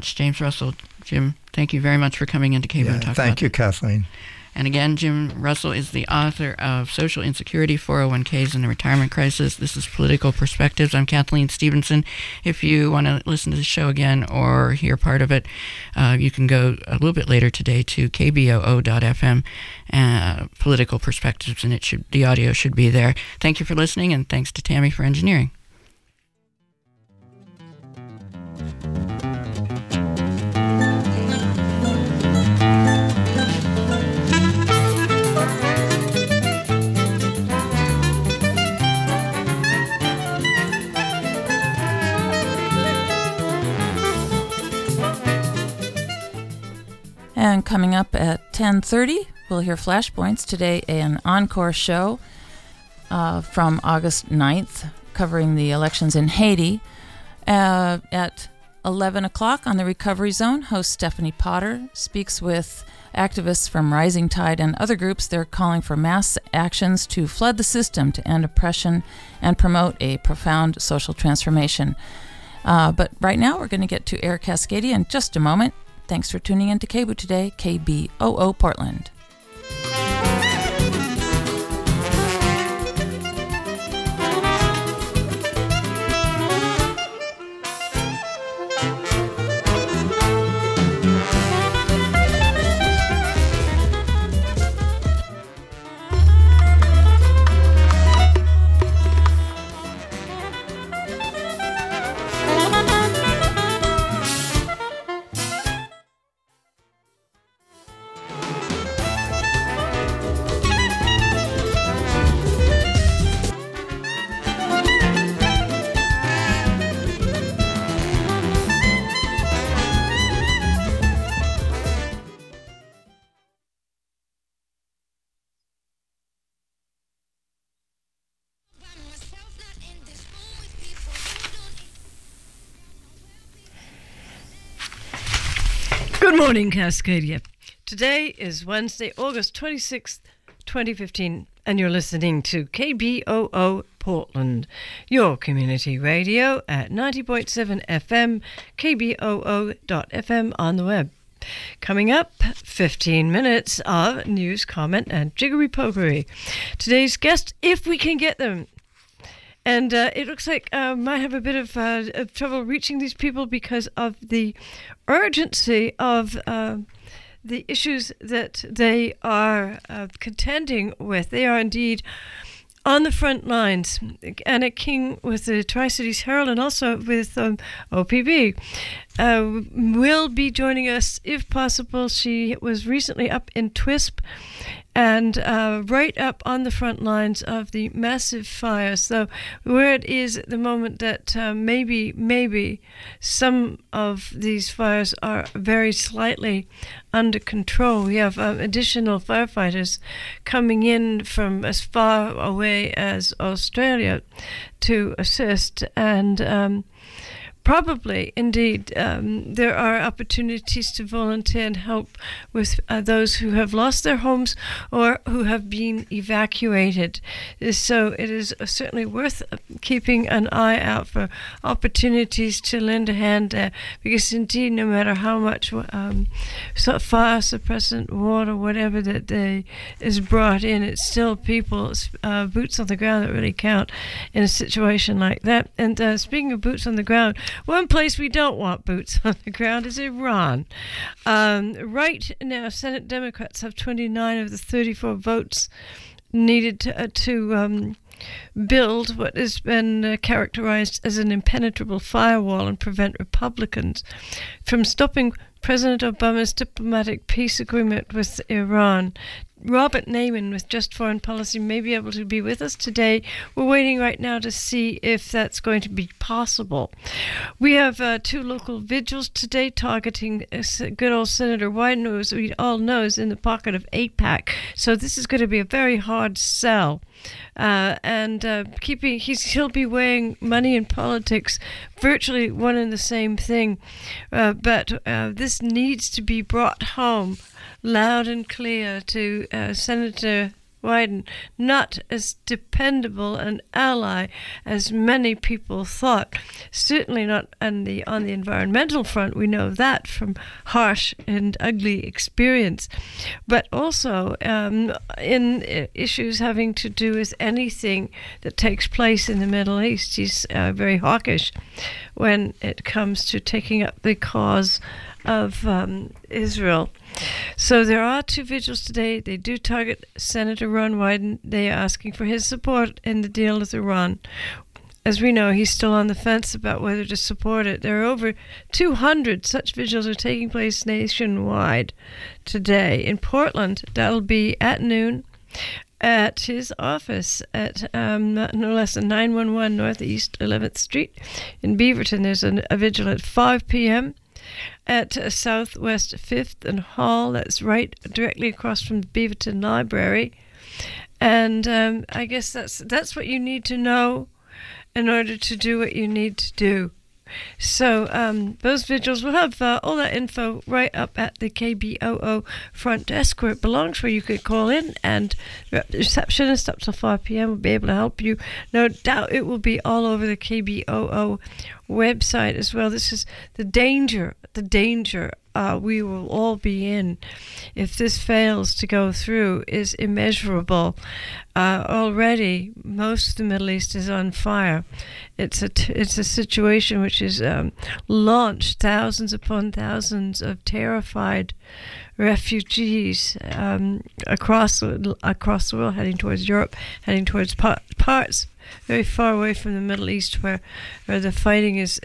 much, James Russell. Jim, thank you very much for coming into KBOO and talking about Thank you, Kathleen. And again, Jim Russell is the author of Social Insecurity, 401ks, and the Retirement Crisis. This is Political Perspectives. I'm Kathleen Stevenson. If you want to listen to the show again or hear part of it, you can go a little bit later today to kboo.fm, Political Perspectives, and the audio should be there. Thank you for listening, and thanks to Tammy for engineering. And coming up at 10:30, we'll hear Flashpoints. Today, an encore show from August 9th, covering the elections in Haiti. At 11 o'clock on the Recovery Zone, host Stephanie Potter speaks with activists from Rising Tide and other groups. They're calling for mass actions to flood the system to end oppression and promote a profound social transformation. But right now, we're going to get to Air Cascadia in just a moment. Thanks for tuning in to KBOO today, KBOO Portland. Good morning, Cascadia. Today is Wednesday, August 26th, 2015, and you're listening to KBOO Portland, your community radio at 90.7 FM, kboo.fm on the web. Coming up, 15 minutes of news, comment, and jiggery-pokery. Today's guest, if we can get them. And it looks like might have a bit of trouble reaching these people because of the urgency of the issues that they are contending with. They are indeed on the front lines. Anna King with the Tri-Cities Herald and also with OPB will be joining us if possible. She was recently up in TWISP and right up on the front lines of the massive fire. So where it is at the moment that maybe some of these fires are very slightly under control. We have additional firefighters coming in from as far away as Australia to assist, and probably, indeed, there are opportunities to volunteer and help with those who have lost their homes or who have been evacuated. So it is certainly worth keeping an eye out for opportunities to lend a hand there, because indeed, no matter how much fire suppressant water, whatever that is brought in, it's still people's boots on the ground that really count in a situation like that. And speaking of boots on the ground, one place we don't want boots on the ground is Iran. Right now, Senate Democrats have 29 of the 34 votes needed to build what has been characterized as an impenetrable firewall and prevent Republicans from stopping President Obama's diplomatic peace agreement with Iran. Robert Naiman with Just Foreign Policy may be able to be with us today. We're waiting right now to see if that's going to be possible. We have two local vigils today targeting good old Senator Wyden, who, as we all know, is in the pocket of AIPAC. So this is going to be a very hard sell. He'll be weighing money and politics, virtually one and the same thing. But this needs to be brought home loud and clear to Senator Wyden, not as dependable an ally as many people thought. Certainly not on the environmental front. We know that from harsh and ugly experience. But also in issues having to do with anything that takes place in the Middle East. He's very hawkish when it comes to taking up the cause of Israel. So there are 2 vigils today. They do target Senator Ron Wyden. They are asking for his support in the deal with Iran. As we know, he's still on the fence about whether to support it. There are over 200 such vigils are taking place nationwide today. In Portland, that'll be at noon at his office at no less than 911 Northeast 11th Street. In Beaverton, there's a vigil at 5 p.m. at Southwest 5th and Hall. That's right directly across from the Beaverton Library. And I guess that's what you need to know in order to do what you need to do. So those vigils, we'll have all that info right up at the KBOO front desk where it belongs, where you could call in, and the receptionist up till 5 p.m. will be able to help you. No doubt it will be all over the KBOO website as well. This is the danger we will all be in if this fails to go through is immeasurable. Already, most of the Middle East is on fire. It's a situation which has launched thousands upon thousands of terrified refugees across the world, heading towards Europe, heading towards parts very far away from the Middle East, where the fighting is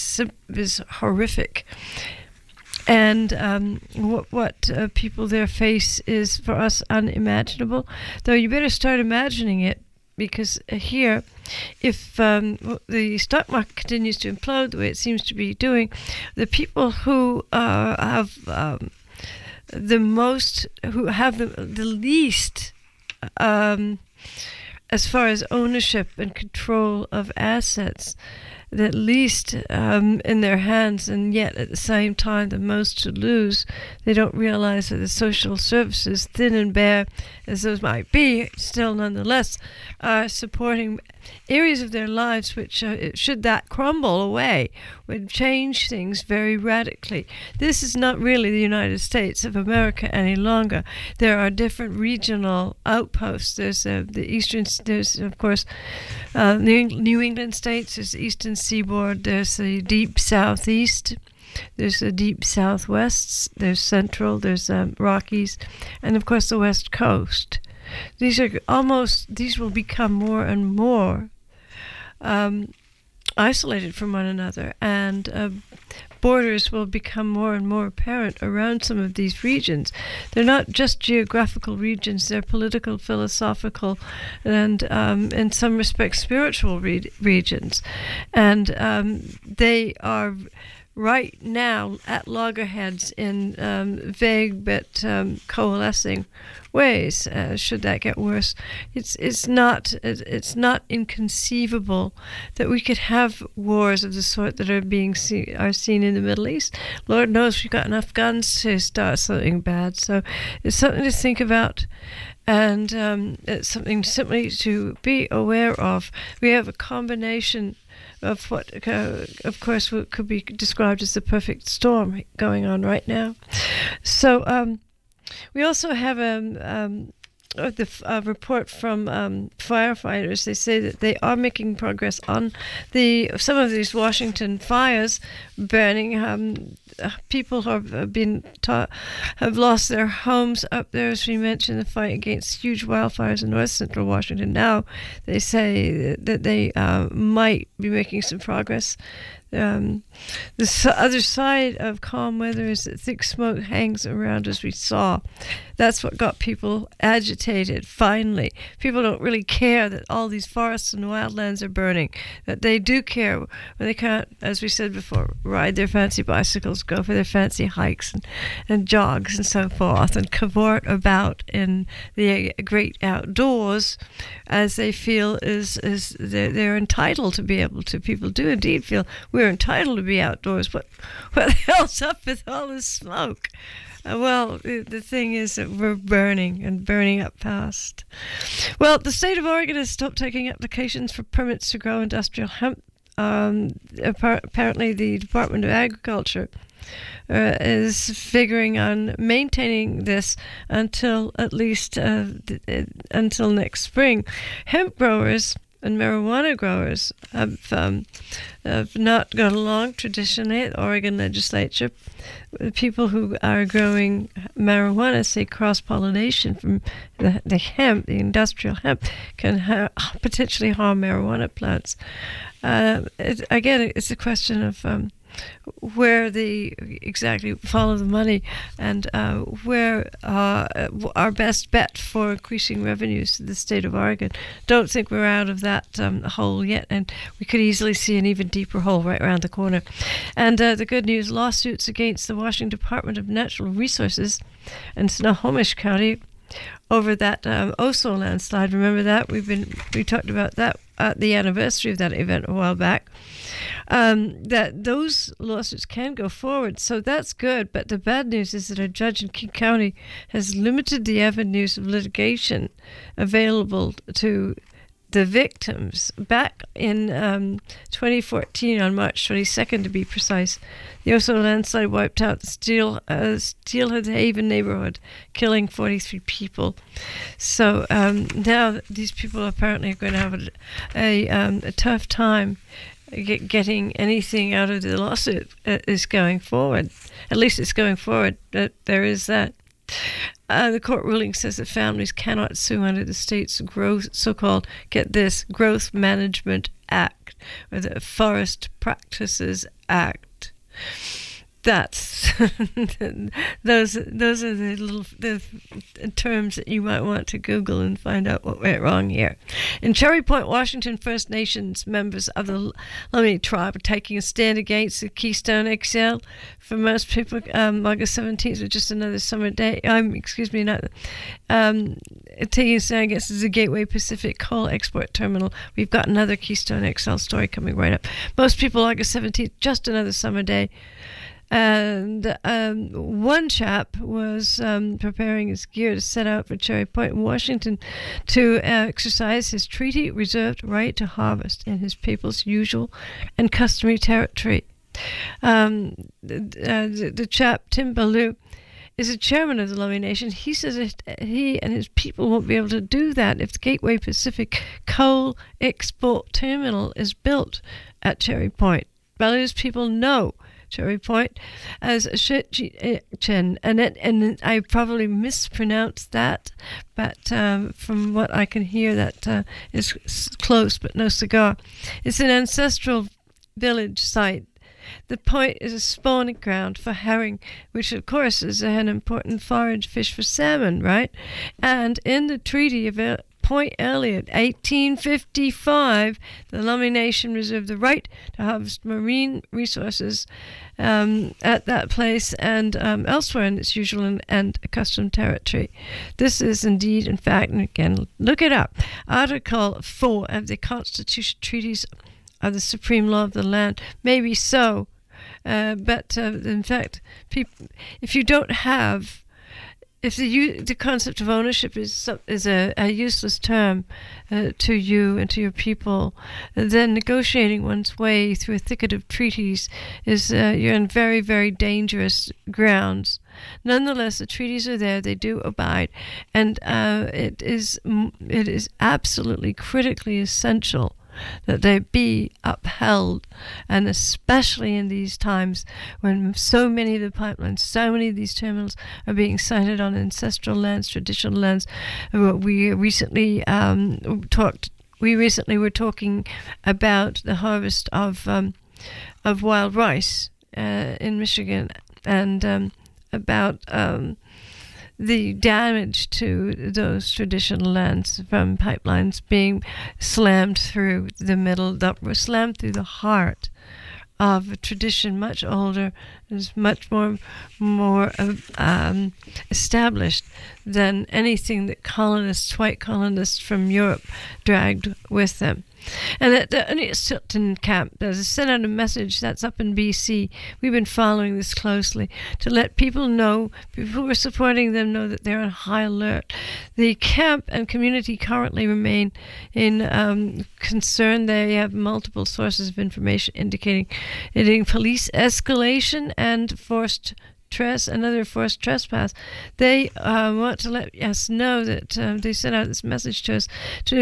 horrific. And what people there face is, for us, unimaginable. Though you better start imagining it, because here, if the stock market continues to implode the way it seems to be doing, the people who have the least as far as ownership and control of assets, the least in their hands, and yet at the same time the most to lose, they don't realize that the social services, thin and bare as those might be, still nonetheless are supporting areas of their lives which, should that crumble away, would change things very radically. This is not really the United States of America any longer. There are different regional outposts. There's there's of course New England states, there's the Eastern Seaboard, there's the deep Southeast, there's the deep Southwest, there's Central, there's Rockies, and of course the West Coast. These will become more and more isolated from one another, and borders will become more and more apparent around some of these regions. They're not just geographical regions, they're political, philosophical, and in some respects spiritual regions. And they are right now at loggerheads in vague but coalescing ways. Should that get worse, it's not inconceivable that we could have wars of the sort that are seen in the Middle East. Lord knows we've got enough guns to start something bad. So it's something to think about, and it's something simply to be aware of. We have a combination of what, of course, could be described as the perfect storm going on right now. So we also have a report from firefighters. They say that they are making progress on some of these Washington fires burning. People have have lost their homes up there, as we mentioned, the fight against huge wildfires in north central Washington. Now they say that they might be making some progress. The other side of calm weather is that thick smoke hangs around, as we saw. That's what got people agitated, finally. People don't really care that all these forests and wildlands are burning, that they do care when they can't, as we said before, ride their fancy bicycles, go for their fancy hikes and jogs and so forth, and cavort about in the great outdoors as they feel is they're entitled to be able to. People do indeed feel we're we're entitled to be outdoors. What the hell's up with all this smoke? Well, the thing is that we're burning and burning up fast. Well, the state of Oregon has stopped taking applications for permits to grow industrial hemp. Apparently, the Department of Agriculture is figuring on maintaining this until at least until next spring. Hemp growers and marijuana growers have not got a long tradition at the Oregon legislature. The people who are growing marijuana say cross-pollination from the hemp, the industrial hemp, can potentially harm marijuana plants. Again, it's a question of where exactly follow the money and where our best bet for increasing revenues to the state of Oregon. Don't think we're out of that hole yet, and we could easily see an even deeper hole right around the corner. And the good news, lawsuits against the Washington Department of Natural Resources and Snohomish County over that Oso landslide. Remember that? We talked about that at the anniversary of that event a while back. That those lawsuits can go forward, so that's good. But the bad news is that a judge in King County has limited the avenues of litigation available to the victims. Back in 2014, on March 22nd to be precise, the Oso landslide wiped out the Steelhead Haven neighborhood, killing 43 people. So now these people apparently are going to have a tough time getting anything out of the lawsuit is going forward. At least it's going forward. There is that. The court ruling says that families cannot sue under the state's so-called, get this, Growth Management Act, or the Forest Practices Act. That's those are the terms that you might want to Google and find out what went wrong here. In Cherry Point, Washington, First Nations members of the Lummi tribe are taking a stand against the Keystone XL. For most people, August 17th was just another summer day. Taking a stand against the Gateway Pacific Coal Export Terminal. We've got another Keystone XL story coming right up. Most people, August 17th, just another summer day. And one chap was preparing his gear to set out for Cherry Point in Washington to exercise his treaty-reserved right to harvest in his people's usual and customary territory. The chap, Tim Ballou, is a chairman of the Lummi Nation. He says that he and his people won't be able to do that if the Gateway Pacific Coal Export Terminal is built at Cherry Point. Ballou's people know Cherry Point as Shitchen, and I probably mispronounced that, but from what I can hear, that is close but no cigar. It's an ancestral village site. The point is a spawning ground for herring, which of course is an important forage fish for salmon, right? And in the Treaty of Point Elliott, 1855, the Lummi Nation reserved the right to harvest marine resources at that place and elsewhere in its usual and accustomed territory. This is indeed, in fact, and again, look it up, Article 4 of the Constitution Treaties of the Supreme Law of the Land. Maybe so, but in fact, if you don't have, if the concept of ownership is a useless term to you and to your people, then negotiating one's way through a thicket of treaties is you're in very, very dangerous grounds. Nonetheless, the treaties are there; they do abide, and it is absolutely critically essential that they be upheld, and especially in these times when so many of the pipelines, so many of these terminals are being sited on ancestral lands, traditional lands. We recently were talking about the harvest of wild rice in Michigan, and about the damage to those traditional lands from pipelines being slammed through the middle, slammed through the heart of a tradition much older, is much more established than anything that white colonists from Europe dragged with them. And at the Unistilton camp, there's sent out a message that's up in BC. We've been following this closely to let people know, people who are supporting them know that they're on high alert. The camp and community currently remain in concern. They have multiple sources of information indicating police escalation and another forced trespass. They want to let us know that they sent out this message to us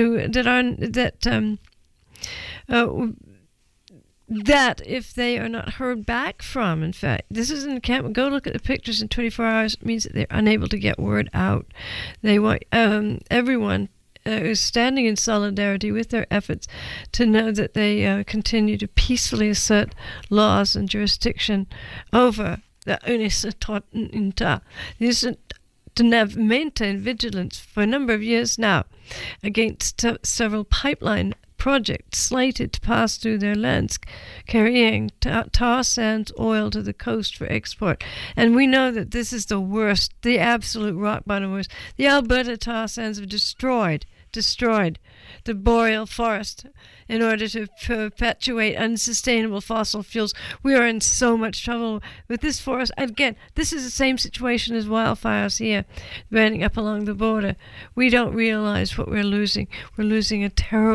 that if they are not heard back from, in fact, this is in the camp. Go look at the pictures in 24 hours. It means that they're unable to get word out. They want everyone is standing in solidarity with their efforts to know that they continue to peacefully assert laws and jurisdiction over the Unistilton. These have maintained vigilance for a number of years now against several pipeline projects slated to pass through their lands, carrying tar sands oil to the coast for export. And we know that this is the worst, the absolute rock bottom worst. The Alberta tar sands have destroyed the boreal forest in order to perpetuate unsustainable fossil fuels. We are in so much trouble with this forest. Again, this is the same situation as wildfires here, burning up along the border. We don't realize what we're losing. We're losing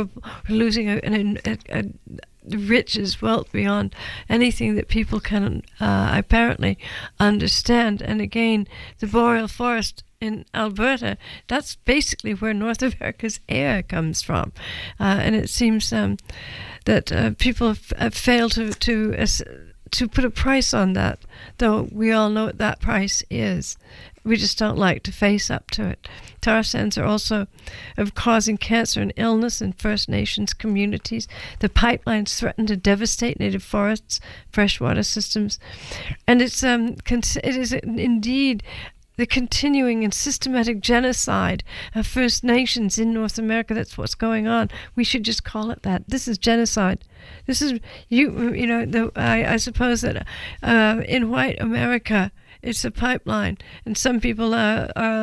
a riches, wealth beyond anything that people can apparently understand. And again, the boreal forest in Alberta, that's basically where North America's air comes from. And it seems that people have failed to put a price on that, though we all know what that price is. We just don't like to face up to it. Tar sands are also causing cancer and illness in First Nations communities. The pipelines threaten to devastate native forests, freshwater systems, and it is indeed the continuing and systematic genocide of First Nations in North America. That's what's going on. We should just call it that. This is genocide. This is I suppose that in white America, it's a pipeline, and some people are